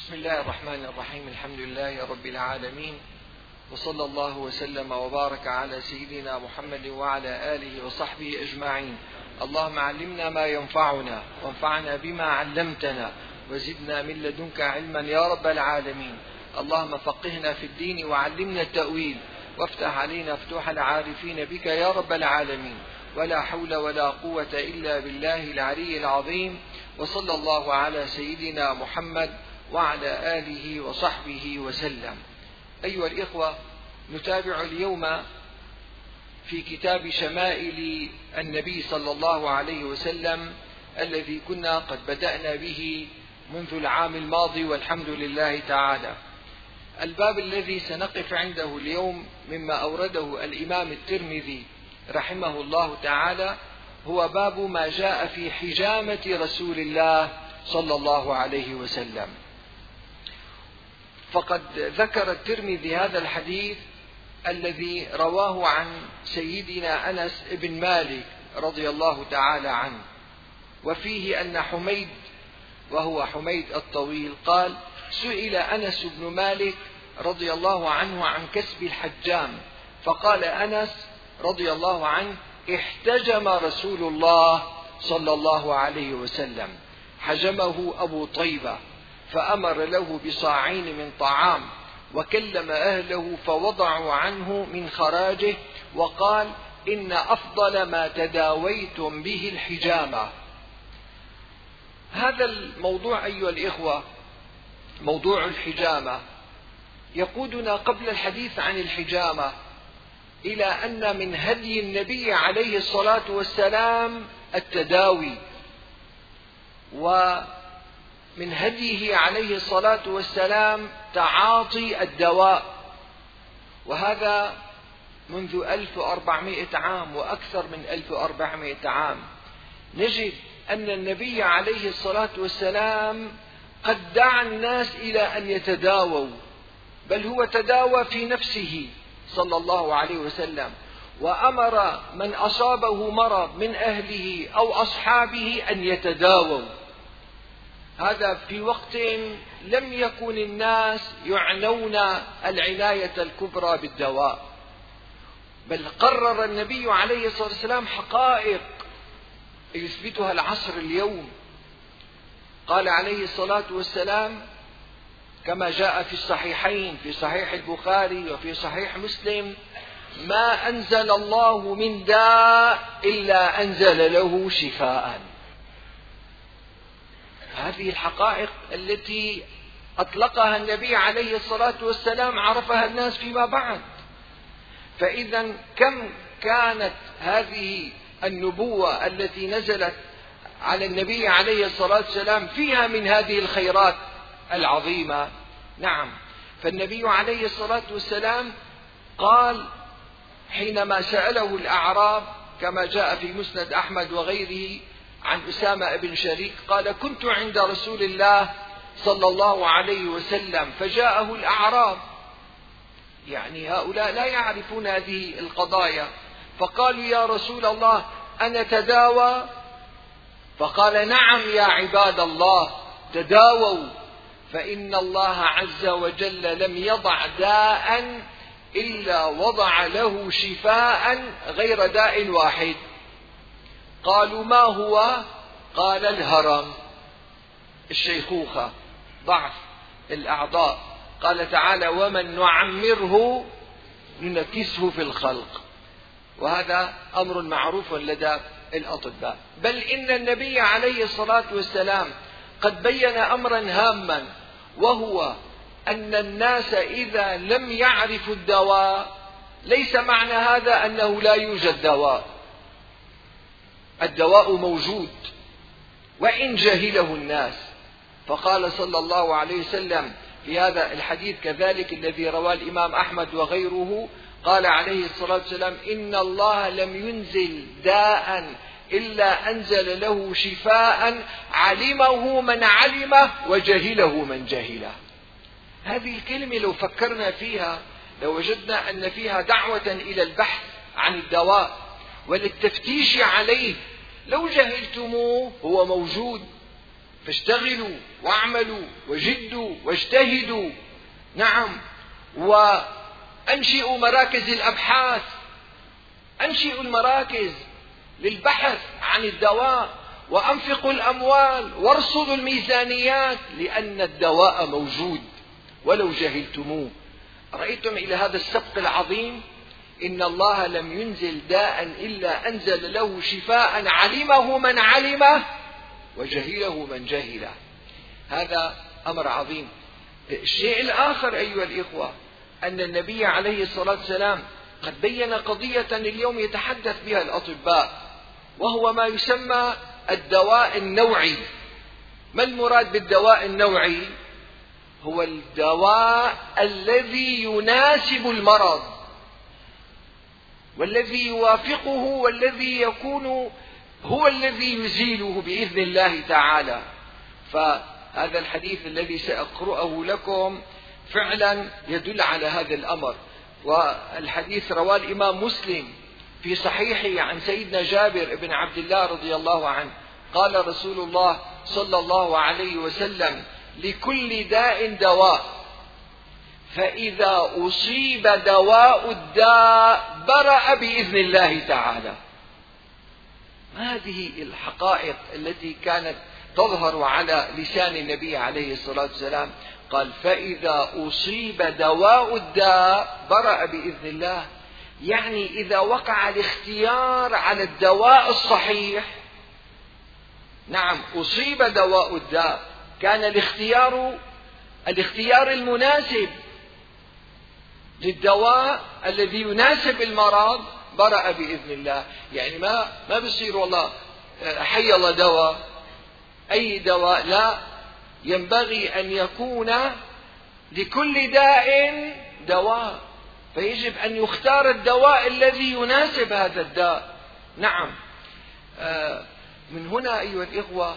بسم الله الرحمن الرحيم. الحمد لله رب العالمين، وصلى الله وسلم وبارك على سيدنا محمد وعلى آله وصحبه أجمعين. اللهم علمنا ما ينفعنا وانفعنا بما علمتنا وزدنا من لدنك علما يا رب العالمين. اللهم فقهنا في الدين وعلمنا التأويل وافتح علينا فتوح العارفين بك يا رب العالمين. ولا حول ولا قوة إلا بالله العلي العظيم. وصلى الله على سيدنا محمد وعلى آله وصحبه وسلم. أيها الإخوة، نتابع اليوم في كتاب شمائل النبي صلى الله عليه وسلم الذي كنا قد بدأنا به منذ العام الماضي والحمد لله تعالى. الباب الذي سنقف عنده اليوم مما أورده الإمام الترمذي رحمه الله تعالى هو باب ما جاء في حجامة رسول الله صلى الله عليه وسلم. فقد ذكر الترمذي هذا الحديث الذي رواه عن سيدنا أنس بن مالك رضي الله تعالى عنه، وفيه أن حميد وهو حميد الطويل قال: سئل أنس بن مالك رضي الله عنه عن كسب الحجام، فقال أنس رضي الله عنه: احتجم رسول الله صلى الله عليه وسلم، حجمه أبو طيبة، فأمر له بصاعين من طعام، وكلم أهله فوضعوا عنه من خراجه، وقال: إن أفضل ما تداويتم به الحجامة. هذا الموضوع أيها الإخوة، موضوع الحجامة، يقودنا قبل الحديث عن الحجامة إلى أن من هدي النبي عليه الصلاة والسلام التداوي، ومن هديه عليه الصلاة والسلام تعاطي الدواء، وهذا منذ 1400 عام وأكثر من 1400 عام. نجد أن النبي عليه الصلاة والسلام قد دعا الناس إلى أن يتداووا، بل هو تداوى في نفسه صلى الله عليه وسلم، وأمر من أصابه مرض من أهله أو أصحابه أن يتداووا. هذا في وقت لم يكن الناس يعنون العناية الكبرى بالدواء، بل قرر النبي عليه الصلاة والسلام حقائق يثبتها العصر اليوم. قال عليه الصلاة والسلام كما جاء في الصحيحين، في صحيح البخاري وفي صحيح مسلم: ما أنزل الله من داء إلا أنزل له شفاء. هذه الحقائق التي أطلقها النبي عليه الصلاة والسلام عرفها الناس فيما بعد. فإذا كم كانت هذه النبوة التي نزلت على النبي عليه الصلاة والسلام فيها من هذه الخيرات العظيمة. نعم، فالنبي عليه الصلاة والسلام قال حينما سأله الأعراب كما جاء في مسند أحمد وغيره عن أسامة بن شريك، قال: كنت عند رسول الله صلى الله عليه وسلم فجاءه الأعراب، يعني هؤلاء لا يعرفون هذه القضايا، فقالوا: يا رسول الله أنا تداوى؟ فقال: نعم يا عباد الله، تداووا، فإن الله عز وجل لم يضع داء إلا وضع له شفاء غير داء واحد. قالوا: ما هو؟ قال: الهرم، الشيخوخة، ضعف الأعضاء. قال تعالى: ومن نعمره ننكسه في الخلق. وهذا أمر معروف لدى الأطباء. بل إن النبي عليه الصلاة والسلام قد بين أمرا هاما، وهو أن الناس إذا لم يعرفوا الدواء ليس معنى هذا أنه لا يوجد دواء. الدواء موجود وإن جهله الناس. فقال صلى الله عليه وسلم في هذا الحديث كذلك الذي رواه الإمام أحمد وغيره، قال عليه الصلاة والسلام: إن الله لم ينزل داء إلا أنزل له شفاء علمه من علمه وجهله من جهله. هذه الكلمة لو فكرنا فيها لوجدنا أن فيها دعوة إلى البحث عن فاشتغلوا واعملوا وجدوا واجتهدوا. نعم، وأنشئوا مراكز الأبحاث، أنشئوا المراكز للبحث عن الدواء، وأنفقوا الأموال وارصدوا الميزانيات، لأن الدواء موجود ولو جهلتموه. رأيتم إلى هذا السبق العظيم؟ إن الله لم ينزل داء إلا أنزل له شفاء علمه من علمه وجهله من جهله. هذا أمر عظيم. الشيء الآخر أيها الإخوة، أن النبي عليه الصلاة والسلام قد بين قضية اليوم يتحدث بها الأطباء، وهو ما يسمى الدواء النوعي. ما المراد بالدواء النوعي؟ هو الدواء الذي يناسب المرض والذي يوافقه والذي يكون هو الذي يزيله بإذن الله تعالى. فهذا الحديث الذي سأقرأه لكم فعلا يدل على هذا الأمر. والحديث رواه الإمام مسلم في صحيحه عن سيدنا جابر بن عبد الله رضي الله عنه قال رسول الله صلى الله عليه وسلم: لكل داء دواء، فإذا أصيب دواء الداء برأ بإذن الله تعالى. هذه الحقائق التي كانت تظهر على لسان النبي عليه الصلاة والسلام. قال: فإذا أصيب دواء الداء برأ بإذن الله، يعني إذا وقع الاختيار على الدواء الصحيح. نعم، أصيب دواء الداء، كان الاختيار المناسب للدواء الذي يناسب المرض، برأ بإذن الله. يعني ما بيصير والله حي الله دواء أي دواء، لا، ينبغي أن يكون لكل داء دواء، فيجب أن يختار الدواء الذي يناسب هذا الداء. نعم، من هنا أيها الإخوة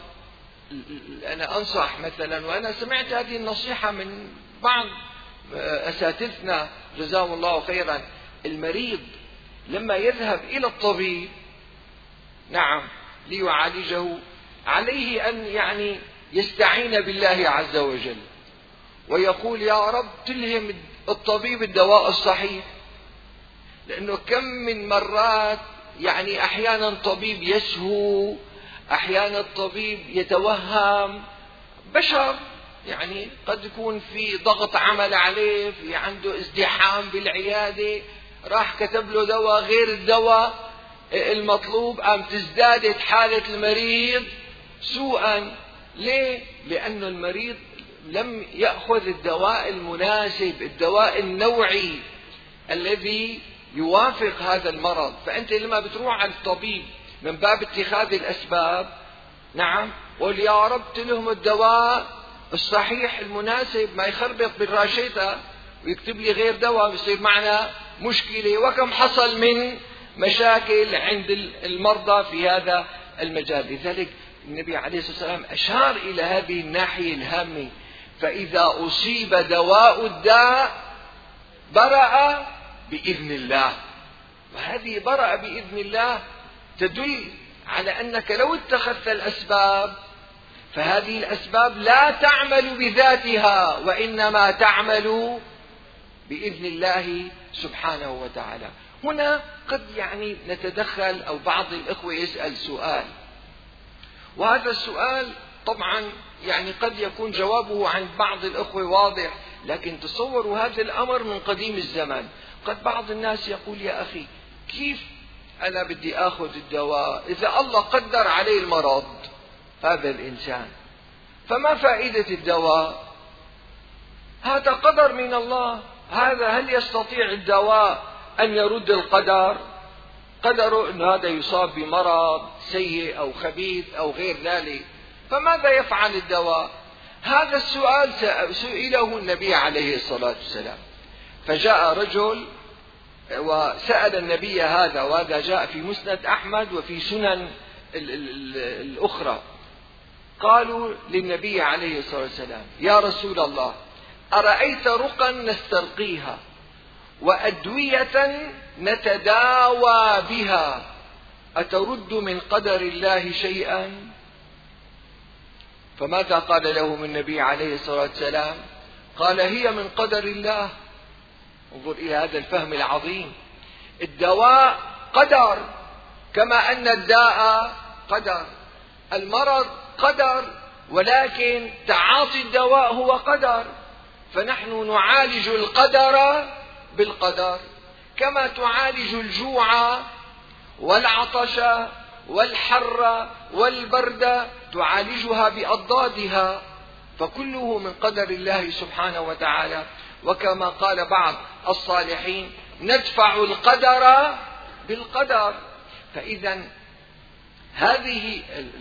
أنا أنصح مثلا، وأنا سمعت هذه النصيحة من بعض أساتذتنا جزاهم الله خيرا، المريض لما يذهب إلى الطبيب نعم ليعالجه عليه أن يعني يستعين بالله عز وجل ويقول: يا رب تلهم الطبيب الدواء الصحيح. لأنه كم من مرات يعني أحيانا طبيب يسهو، أحيانا الطبيب يتوهم، بشر يعني قد يكون في ضغط عمل عليه، في عنده ازدحام بالعيادة، راح كتب له دواء غير الدواء المطلوب، قام تزدادت حالة المريض سوءا. ليه؟ لأن المريض لم يأخذ الدواء المناسب، الدواء النوعي الذي يوافق هذا المرض. فأنت لما بتروح على الطبيب من باب اتخاذ الأسباب، نعم، قل يا رب تلهم الدواء الصحيح المناسب، ما يخربط بالراشيتا ويكتب لي غير دواء، بيصير معنا مشكلة. وكم حصل من مشاكل عند المرضى في هذا المجال. لذلك النبي عليه الصلاة والسلام أشار إلى هذه الناحية الهامة: فإذا أصيب دواء الداء برأ بإذن الله. وهذه برأ بإذن الله تدل على أنك لو اتخذت الأسباب فهذه الأسباب لا تعمل بذاتها، وإنما تعمل بإذن الله سبحانه وتعالى. هنا قد يعني نتدخل، أو بعض الإخوة يسأل سؤال، وهذا السؤال طبعا يعني قد يكون جوابه عند بعض الإخوة واضح، لكن تصوروا هذا الأمر من قديم الزمن. قد بعض الناس يقول: يا أخي كيف أنا بدي أخذ الدواء إذا الله قدر عليه المرض هذا الإنسان؟ فما فائدة الدواء؟ هذا قدر من الله. هل يستطيع الدواء أن يرد القدر؟ قدره أن هذا يصاب بمرض سيء أو خبيث أو غير ذلك، فماذا يفعل الدواء؟ هذا السؤال سئله النبي عليه الصلاة والسلام. فجاء رجل وسأل النبي هذا، وهذا جاء في مسند أحمد وفي سنن الأخرى. قالوا للنبي عليه الصلاة والسلام: يا رسول الله، أرأيت رقا نسترقيها وأدوية نتداوى بها أترد من قدر الله شيئا؟ فماذا قال لهم النبي عليه الصلاة والسلام؟ قال هي من قدر الله. انظر إلى هذا الفهم العظيم. الدواء قدر، كما أن الداء قدر، المرض قدر، ولكن تعاطي الدواء هو قدر. فنحن نعالج القدر بالقدر، كما تعالج الجوع والعطش والحر والبرد، تعالجها بأضدادها، فكله من قدر الله سبحانه وتعالى. وكما قال بعض الصالحين: ندفع القدر بالقدر. فإذا هذه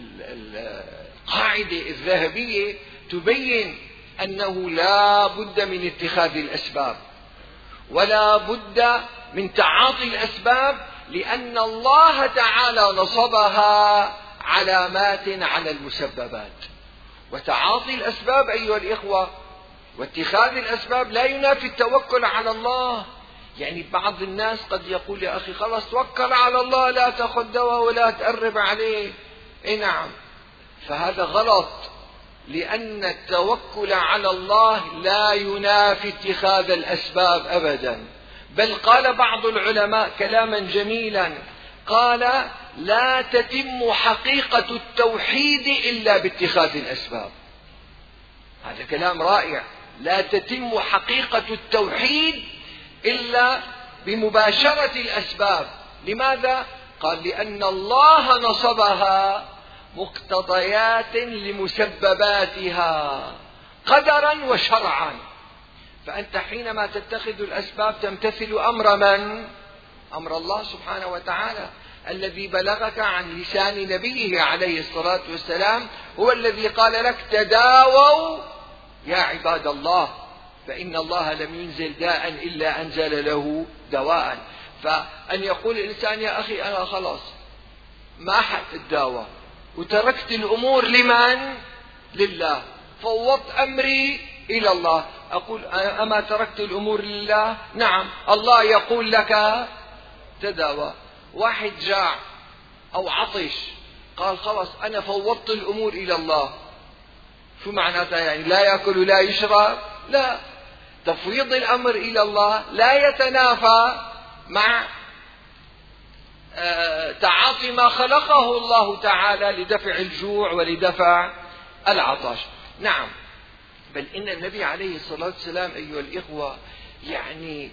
القاعدة الذهبية تبين أنه لا بد من اتخاذ الأسباب، ولا بد من تعاطي الأسباب، لأن الله تعالى نصبها علامات على المسببات. وتعاطي الأسباب أيها الإخوة واتخاذ الأسباب لا ينافي التوكل على الله. يعني بعض الناس قد يقول: يا أخي خلاص توكل على الله، لا تأخذ دواء ولا تقرب عليه. نعم، فهذا غلط، لأن التوكل على الله لا ينافي اتخاذ الأسباب أبدا. بل قال بعض العلماء كلاما جميلا، قال: لا تتم حقيقة التوحيد إلا باتخاذ الأسباب. هذا كلام رائع. لا تتم حقيقة التوحيد إلا بمباشرة الأسباب. لماذا؟ قال: لأن الله نصبها مقتضيات لمسبباتها قدرا وشرعا. فأنت حينما تتخذ الأسباب تمتثل أمر من؟ أمر الله سبحانه وتعالى، الذي بلغك عن لسان نبيه عليه الصلاة والسلام، هو الذي قال لك: تداووا يا عباد الله، فإن الله لم ينزل داء إلا أنزل له دواء. فأن يقول الإنسان: يا أخي أنا خلاص ما حأتداوى وتركت الأمور لمن؟ لله، فوضت أمري إلى الله. أقول: أما تركت الأمور لله؟ نعم، الله يقول لك تداوى. واحد جاع أو عطش، قال: خلاص أنا فوضت الأمور إلى الله. شو معناتها؟ يعني لا يأكل ولا يشرب؟ لا، تفويض الأمر إلى الله لا يتنافى مع تعاطي ما خلقه الله تعالى لدفع الجوع ولدفع العطش. نعم، بل إن النبي عليه الصلاة والسلام أيها الإخوة يعني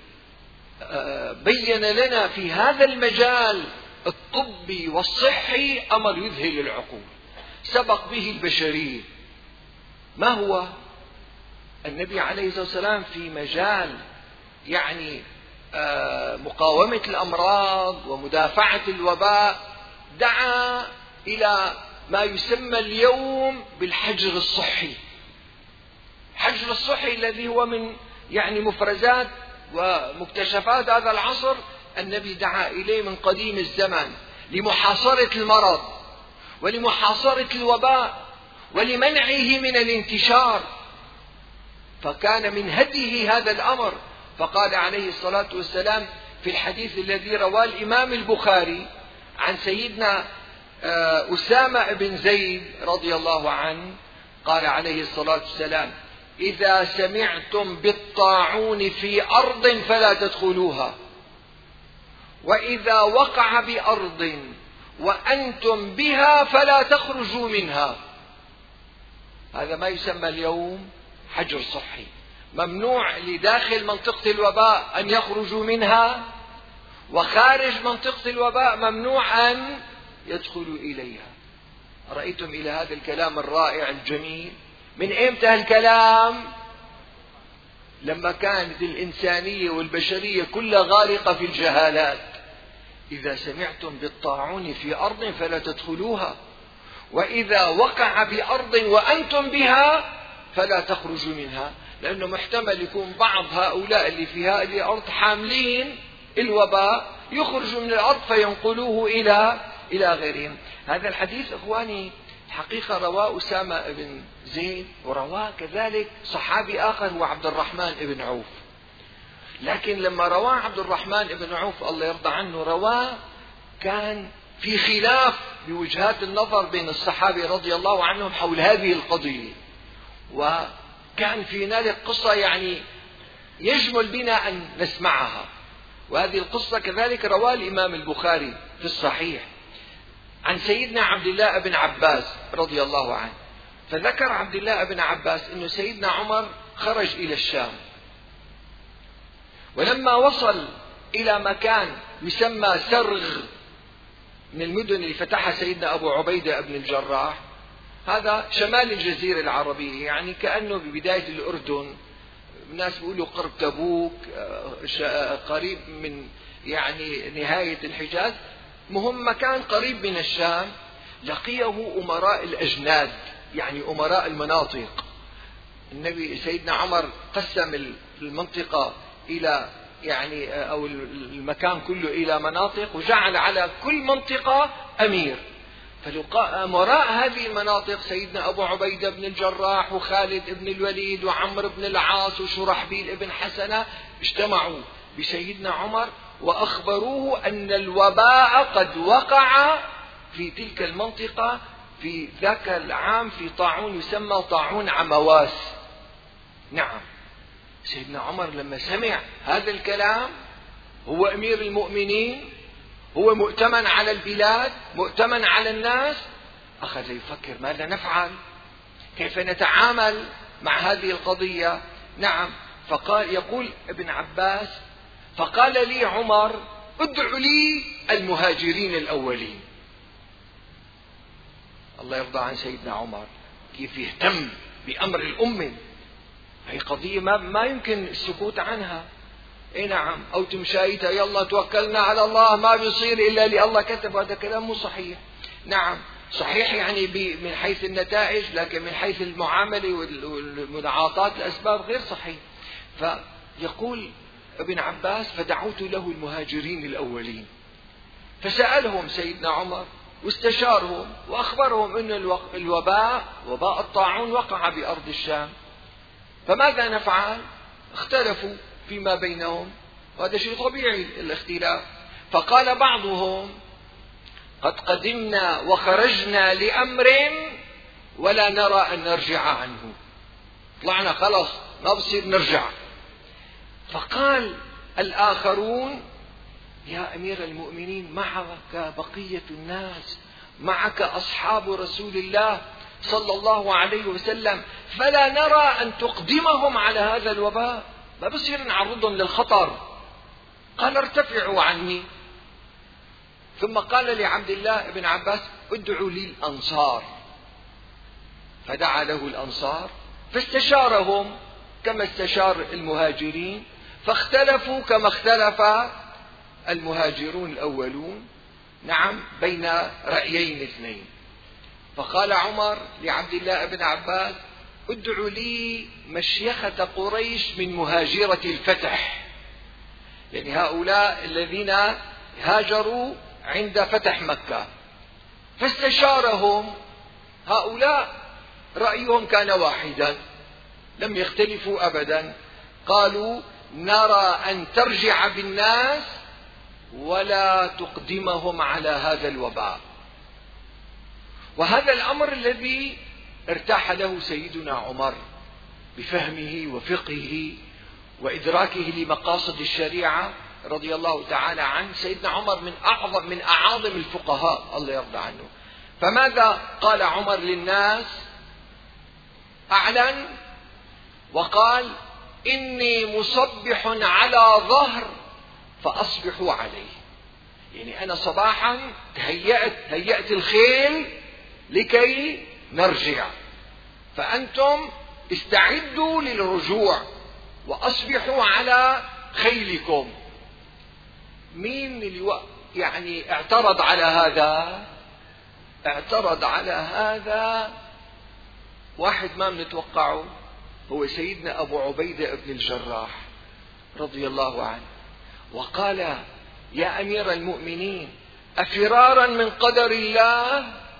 بين لنا في هذا المجال الطبي والصحي أمر يذهل العقول، سبق به البشرية. ما هو؟ النبي عليه الصلاة والسلام في مجال يعني مقاومة الأمراض ومدافعة الوباء دعا إلى ما يسمى اليوم بالحجر الصحي. الحجر الصحي الذي هو من يعني مفرزات ومكتشفات هذا العصر، النبي دعا إليه من قديم الزمن لمحاصرة المرض ولمحاصرة الوباء ولمنعه من الانتشار. فكان من هديه هذا الأمر، فقال عليه الصلاة والسلام في الحديث الذي رواه الإمام البخاري عن سيدنا أسامة بن زيد رضي الله عنه، قال عليه الصلاة والسلام: إذا سمعتم بالطاعون في أرض فلا تدخلوها، وإذا وقع بأرض وأنتم بها فلا تخرجوا منها. هذا ما يسمى اليوم حجر صحي. ممنوع لداخل منطقة الوباء أن يخرجوا منها، وخارج منطقة الوباء ممنوع أن يدخلوا إليها. رأيتم إلى هذا الكلام الرائع الجميل؟ من إمتى هالكلام؟ لما كانت الإنسانية والبشرية كلها غارقة في الجهالات. إذا سمعتم بالطاعون في أرض فلا تدخلوها، وإذا وقع بأرض وأنتم بها فلا تخرجوا منها. لأنه محتمل يكون بعض هؤلاء اللي في هذه الأرض حاملين الوباء يخرجوا من الأرض فينقلوه إلى غيرهم. هذا الحديث إخواني حقيقة رواه أسامة بن زيد، ورواه كذلك صحابي آخر هو عبد الرحمن بن عوف. لكن لما رواه عبد الرحمن بن عوف الله يرضى عنه، رواه كان في خلاف بوجهات النظر بين الصحابة رضي الله عنهم حول هذه القضية، وكان في هنالك قصة يعني يجمل بنا أن نسمعها. وهذه القصة كذلك رواه الإمام البخاري في الصحيح عن سيدنا عبد الله بن عباس رضي الله عنه. فذكر عبد الله بن عباس أن سيدنا عمر خرج إلى الشام، ولما وصل إلى مكان يسمى سرغ من المدن اللي فتحها سيدنا أبو عبيدة بن الجراح، هذا شمال الجزيرة العربية، يعني كأنه ببداية الأردن، الناس بيقولوا قرب تبوك، قريب من يعني نهاية الحجاز، مهم مكان قريب من الشام. لقيه أمراء الأجناد، يعني أمراء المناطق. النبي سيدنا عمر قسم المنطقة إلى يعني أو المكان كله إلى مناطق، وجعل على كل منطقة أمير. فلقاء أمراء هذه المناطق سيدنا أبو عبيدة بن الجراح وخالد بن الوليد وعمرو بن العاص وشرحبيل بن حسنة اجتمعوا بسيدنا عمر وأخبروه أن الوباء قد وقع في تلك المنطقة في ذاك العام في طاعون يسمى طاعون عمواس. نعم، سيدنا عمر لما سمع هذا الكلام، هو أمير المؤمنين، هو مؤتمن على البلاد، مؤتمن على الناس، أخذ يفكر ماذا نفعل، كيف نتعامل مع هذه القضية. نعم، فقال يقول ابن عباس: فقال لي عمر: ادع لي المهاجرين الأولين. الله يرضى عن سيدنا عمر كيف يهتم بأمر الأمة، هي قضية ما يمكن السكوت عنها. اي نعم، او تمشايتها يلا توكلنا على الله ما بيصير الا لله كتب، هذا كلام مو صحيح. نعم صحيح يعني من حيث النتائج، لكن من حيث المعاملة والمعاطاة الأسباب غير صحيح. فيقول ابن عباس: فدعوت له المهاجرين الأولين، فسألهم سيدنا عمر واستشارهم وأخبرهم أن الوباء وباء الطاعون وقع بأرض الشام، فماذا نفعل؟ اختلفوا فيما بينهم، وهذا شيء طبيعي الاختلاف. فقال بعضهم: قد قدمنا وخرجنا لأمر ولا نرى أن نرجع عنه، طلعنا خلاص ما بصير نرجع. فقال الآخرون: يا أمير المؤمنين، معك بقية الناس، معك أصحاب رسول الله صلى الله عليه وسلم، فلا نرى أن تقدمهم على هذا الوباء، ما بصير نعرضهم للخطر. قال: ارتفعوا عني. ثم قال لعبد الله بن عباس: ادعوا لي الأنصار. فدعا له الأنصار فاستشارهم كما استشار المهاجرين، فاختلفوا كما اختلف المهاجرون الأولون، نعم، بين رأيين اثنين. فقال عمر لعبد الله بن عباس: ادعوا لي مشيخة قريش من مهاجرة الفتح، يعني هؤلاء الذين هاجروا عند فتح مكة. فاستشارهم، هؤلاء رأيهم كان واحدا، لم يختلفوا أبدا، قالوا: نرى أن ترجع بالناس ولا تقدمهم على هذا الوباء. وهذا الأمر الذي ارتاح له سيدنا عمر بفهمه وفقهه وإدراكه لمقاصد الشريعة رضي الله تعالى عنه. سيدنا عمر من أعاظم الفقهاء الله يرضى عنه. فماذا قال عمر للناس؟ أعلن وقال: إني مصبح على ظهر فأصبحوا عليه، يعني أنا صباحا هيأت الخيل لكي نرجع، فأنتم استعدوا للرجوع وأصبحوا على خيلكم. مين اللي يعني اعترض على هذا؟ اعترض على هذا واحد ما بنتوقعه، هو سيدنا أبو عبيدة بن الجراح رضي الله عنه، وقال: يا أمير المؤمنين، أفرارا من قدر الله؟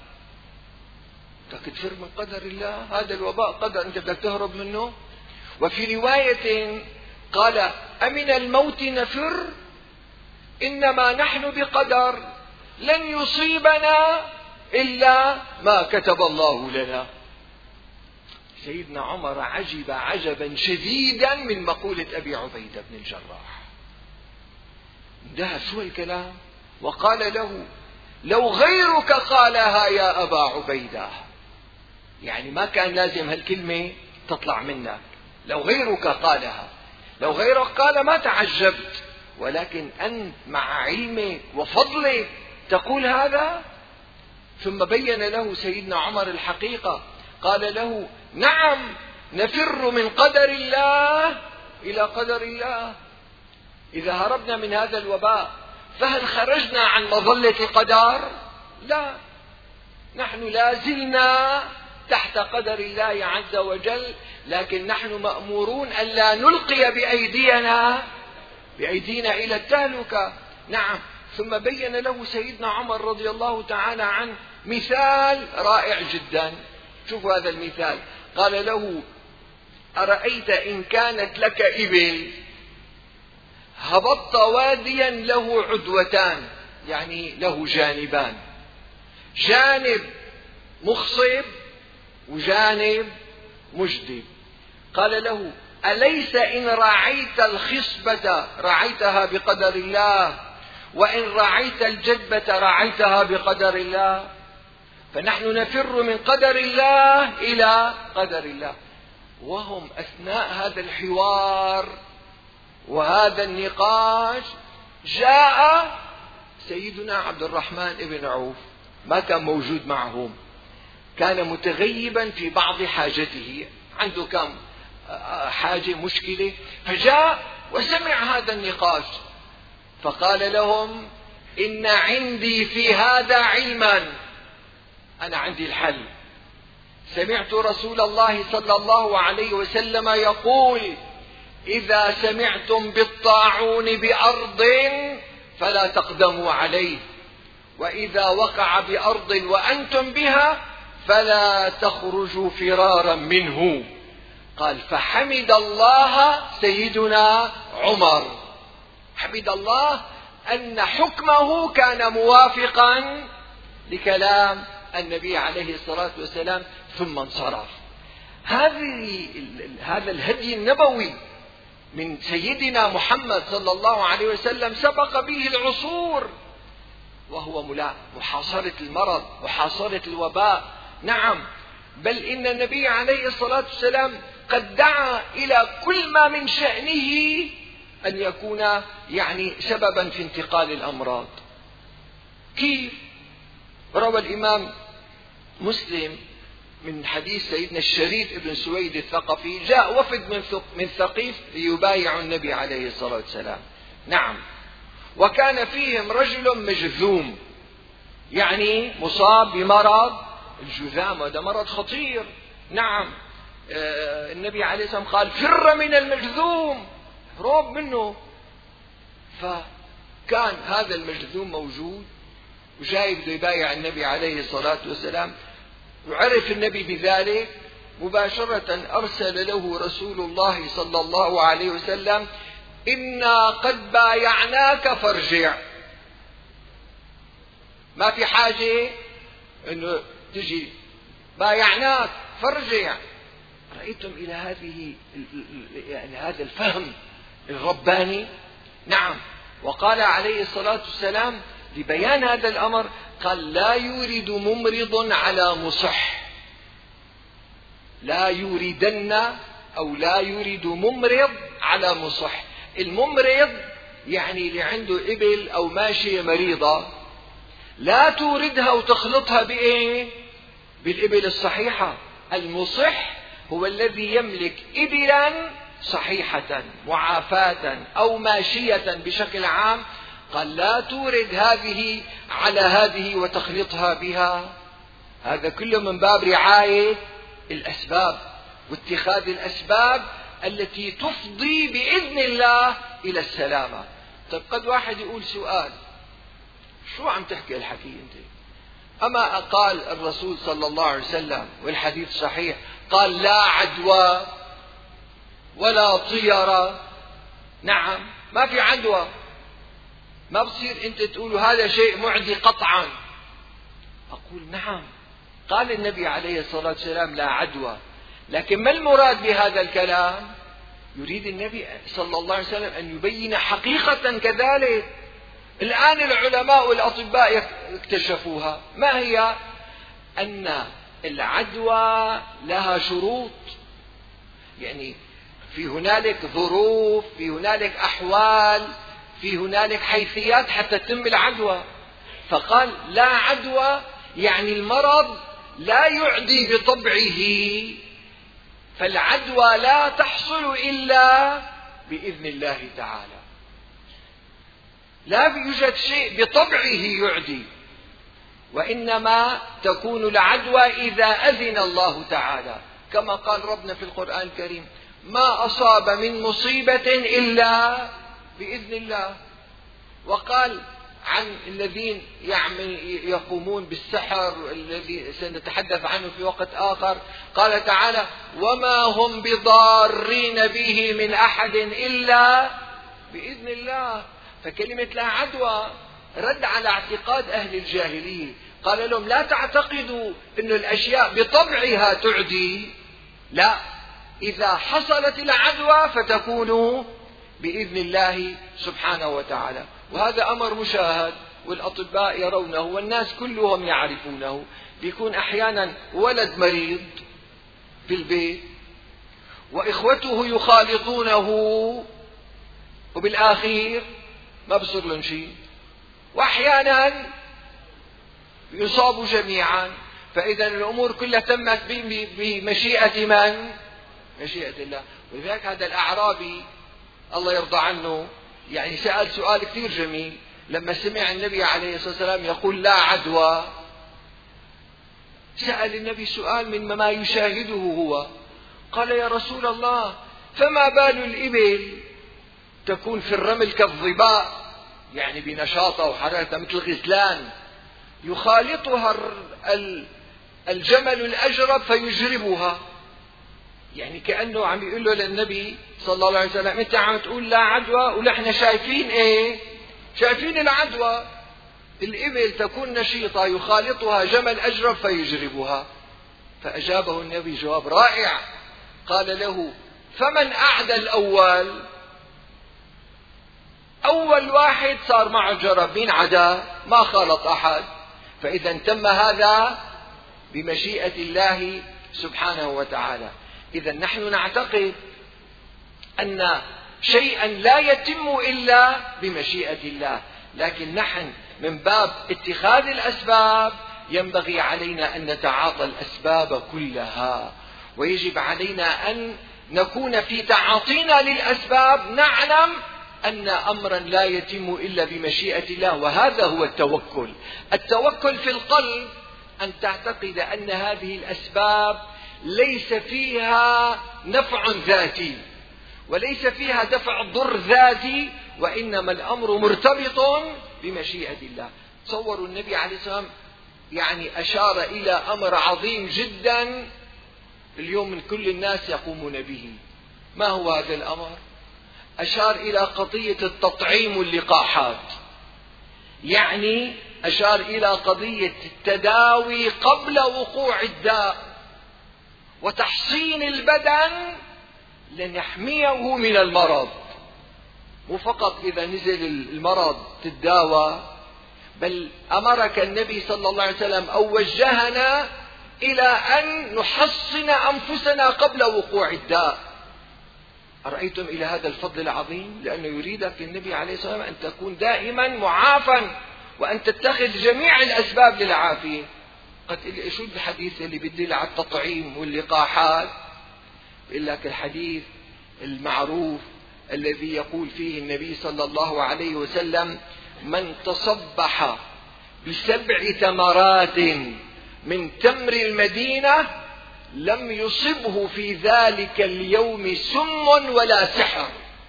بدك تفر من قدر الله؟ هذا الوباء قدر، أنت بدك تهرب منه؟ وفي رواية قال: أمن الموت نفر؟ إنما نحن بقدر، لن يصيبنا إلا ما كتب الله لنا. سيدنا عمر عجب عجبا شديدا من مقولة أبي عبيدة بن الجراح. انتهى شو الكلام؟ وقال له: لو غيرك قالها يا أبا عبيدة. يعني ما كان لازم هالكلمة تطلع منك، لو غيرك قالها. لو غيرك قال ما تعجبت، ولكن أنت مع علمك وفضلك تقول هذا. ثم بين له سيدنا عمر الحقيقة، قال له: نعم، نفر من قدر الله إلى قدر الله. إذا هربنا من هذا الوباء فهل خرجنا عن مظلة القدر؟ لا، نحن لازلنا تحت قدر الله عز وجل، لكن نحن مأمورون ألا نلقي بأيدينا إلى التهلكة. نعم. ثم بين له سيدنا عمر رضي الله تعالى عنه مثال رائع جدا. شوفوا هذا المثال. قال له: أرأيت إن كانت لك إبل، هبطت واديا له عدوتان، يعني له جانبان، جانب مخصب وجانب مجدب. قال له: أليس إن رعيت الخصبة رعيتها بقدر الله، وإن رعيت الجدبة رعيتها بقدر الله؟ فنحن نفر من قدر الله إلى قدر الله. وهم أثناء هذا الحوار وهذا النقاش جاء سيدنا عبد الرحمن بن عوف، ما كان موجود معهم، كان متغيبا في بعض حاجته، عنده كم حاجة مشكلة، فجاء وسمع هذا النقاش فقال لهم: إن عندي في هذا علما، أنا عندي الحل. سمعت رسول الله صلى الله عليه وسلم يقول: إذا سمعتم بالطاعون بأرض فلا تقدموا عليه، وإذا وقع بأرض وأنتم بها فلا تخرجوا فرارا منه. قال: فحمد الله سيدنا عمر، حمد الله أن حكمه كان موافقا لكلام النبي عليه الصلاة والسلام، ثم انصرف. هذا الهدي النبوي من سيدنا محمد صلى الله عليه وسلم سبق به العصور، وهو محاصرة المرض، محاصرة الوباء. نعم، بل إن النبي عليه الصلاة والسلام قد دعا إلى كل ما من شأنه أن يكون سببا في انتقال الأمراض. كيف؟ روى الإمام مسلم من حديث سيدنا الشريف بن سويد الثقفي: جاء وفد من ثقيف ليبايعوا النبي عليه الصلاة والسلام. نعم. وكان فيهم رجل مجذوم، يعني مصاب بمرض الجذام، هذا مرض خطير. نعم. النبي عليه الصلاة والسلام قال: فر من المجذوم، هرب منه. فكان هذا المجذوم موجود وجاي بده يبايع النبي عليه الصلاة والسلام، وعرف النبي بذلك مباشرة أرسل له رسول الله صلى الله عليه وسلم: إنا قد بايعناك فارجع. ما في حاجة أنه تجي، بايعناك فارجع. رأيتم إلى هذا الفهم الرباني؟ نعم. وقال عليه الصلاة والسلام لبيان هذا الأمر، قال: لا يورد ممرض على مصح، لا يوردن أو لا يورد ممرض على مصح. الممرض يعني اللي عنده إبل أو ماشية مريضة، لا توردها وتخلطها بإيه؟ بالإبل الصحيحة. المصح هو الذي يملك إبلا صحيحة معافاة أو ماشية بشكل عام، قال: لا تورد هذه على هذه وتخلطها بها. هذا كله من باب رعاية الأسباب واتخاذ الأسباب التي تفضي بإذن الله إلى السلامة. طيب قد واحد يقول سؤال: شو عم تحكي الحكي أنت؟ أما قال الرسول صلى الله عليه وسلم والحديث صحيح، قال: لا عدوى ولا طيرة. نعم، ما في عدوى، ما بصير أنت تقول هذا شيء معدي قطعا. أقول نعم، قال النبي عليه الصلاة والسلام لا عدوى، لكن ما المراد بهذا الكلام؟ يريد النبي صلى الله عليه وسلم أن يبين حقيقة كذلك. الآن العلماء والأطباء اكتشفوها. ما هي؟ أن العدوى لها شروط، يعني في هنالك ظروف، في هنالك أحوال، في هنالك حيثيات حتى تتم العدوى. فقال لا عدوى، يعني المرض لا يعدي بطبعه، فالعدوى لا تحصل إلا بإذن الله تعالى. لا يوجد شيء بطبعه يعدي، وإنما تكون العدوى إذا أذن الله تعالى، كما قال ربنا في القرآن الكريم ما أصاب من مصيبة إلا بإذن الله. وقال عن الذين يقومون بالسحر الذي سنتحدث عنه في وقت آخر، قال تعالى وما هم بضارين به من أحد إلا بإذن الله. فكلمة لا عدوى رد على اعتقاد أهل الجاهلية، قال لهم لا تعتقدوا أن الأشياء بطبعها تعدي، لا، إذا حصلت العدوى فتكون بإذن الله سبحانه وتعالى. وهذا أمر مشاهد والأطباء يرونه والناس كلهم يعرفونه. بيكون أحيانا ولد مريض في البيت وإخوته يخالطونه وبالآخير ما بصير لهم شيء، وأحيانا يصابوا جميعا. فإذا الأمور كلها تمت بمشيئة من؟ مشيئة الله. ولذلك هذا الأعرابي الله يرضى عنه يعني سأل سؤال كثير جميل لما سمع النبي عليه الصلاة والسلام يقول لا عدوى. سأل النبي سؤال مما يشاهده هو، قال يا رسول الله فما بال الإبل تكون في الرمل كالظباء، يعني بنشاطها وحرارتها مثل غزلان، يخالطها الجمل الأجرب فيجربها. يعني كأنه عم يقول له للنبي صلى الله عليه وسلم انت عم تقول لا عدوى ونحن شايفين ايه؟ شايفين العدوى. الإبل تكون نشيطة يخالطها جمل أجرب فيجربها. فأجابه النبي جواب رائع، قال له فمن أعدى الأول؟ أول واحد صار معه جرب، مين عدا؟ ما خالط أحد. فإذا تم هذا بمشيئة الله سبحانه وتعالى. إذا نحن نعتقد أن شيئا لا يتم إلا بمشيئة الله، لكن نحن من باب اتخاذ الأسباب ينبغي علينا أن نتعاطى الأسباب كلها، ويجب علينا أن نكون في تعاطينا للأسباب نعلم أن أمرا لا يتم إلا بمشيئة الله. وهذا هو التوكل. التوكل في القلب أن تعتقد أن هذه الأسباب ليس فيها نفع ذاتي وليس فيها دفع ضر ذاتي، وإنما الأمر مرتبط بمشيئة الله. تصوروا النبي عليه الصلاة والسلام يعني أشار إلى أمر عظيم جدا اليوم من كل الناس يقومون به. ما هو هذا الأمر؟ أشار إلى قضية التطعيم واللقاحات، يعني أشار إلى قضية التداوي قبل وقوع الداء وتحصين البدن لنحميه من المرض. مو فقط إذا نزل المرض تداوى، بل أمرك النبي صلى الله عليه وسلم أو وجهنا إلى أن نحصن أنفسنا قبل وقوع الداء. أرأيتم إلى هذا الفضل العظيم؟ لأنه يريدك النبي عليه الصلاة والسلام أن تكون دائما معافا وأن تتخذ جميع الأسباب للعافية. قد شو الحديث اللي بيدل على التطعيم واللقاحات؟ بيقول لك الحديث المعروف الذي يقول فيه النبي صلى الله عليه وسلم من تصبح ب7 تمرات من تمر المدينة لم يصبه في ذلك اليوم سم ولا سحر.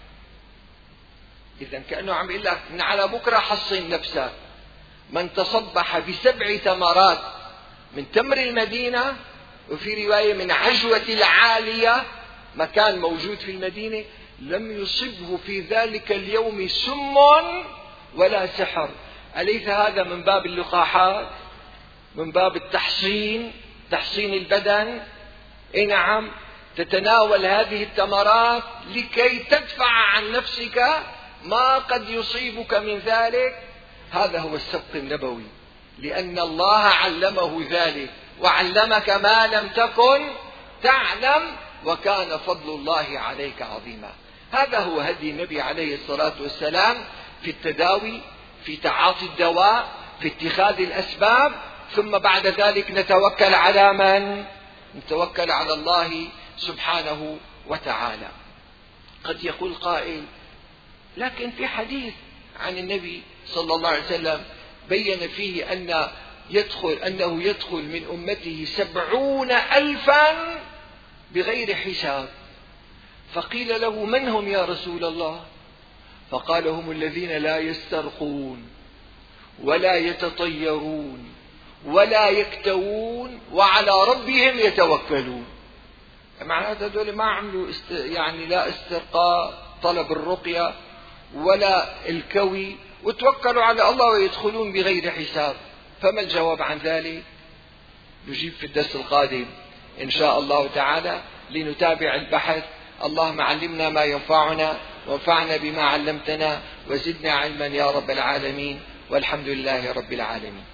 إذا كأنه عم يقول لك من على بكرة حصن نفسك. من تصبح ب7 تمرات من تمر المدينة، وفي رواية من عجوة العالية مكان موجود في المدينة، لم يصبه في ذلك اليوم سم ولا سحر. أليس هذا من باب اللقاحات، من باب تحصين البدن؟ إيه نعم، تتناول هذه التمرات لكي تدفع عن نفسك ما قد يصيبك من ذلك. هذا هو السبق النبوي، لأن الله علمه ذلك وعلمك ما لم تكن تعلم، وكان فضل الله عليك عظيما. هذا هو هدي النبي عليه الصلاة والسلام في التداوي، في تعاطي الدواء، في اتخاذ الأسباب، ثم بعد ذلك نتوكل على من؟ نتوكل على الله سبحانه وتعالى. قد يقول قائل: لكن في حديث عن النبي صلى الله عليه وسلم بين فيه أنه يدخل من أمته 70,000 بغير حساب. فقيل له: من هم يا رسول الله؟ فقال: هم الذين لا يسترقون ولا يتطيرون ولا يكتوون وعلى ربهم يتوكلون. معناته هذول ما عملوا لا استرقاء طلب الرقية ولا الكوي، وتوكلوا على الله ويدخلون بغير حساب. فما الجواب عن ذلك؟ نجيب في الدرس القادم إن شاء الله تعالى، لنتابع البحث. اللهم علمنا ما ينفعنا وانفعنا بما علمتنا وزدنا علما يا رب العالمين، والحمد لله رب العالمين.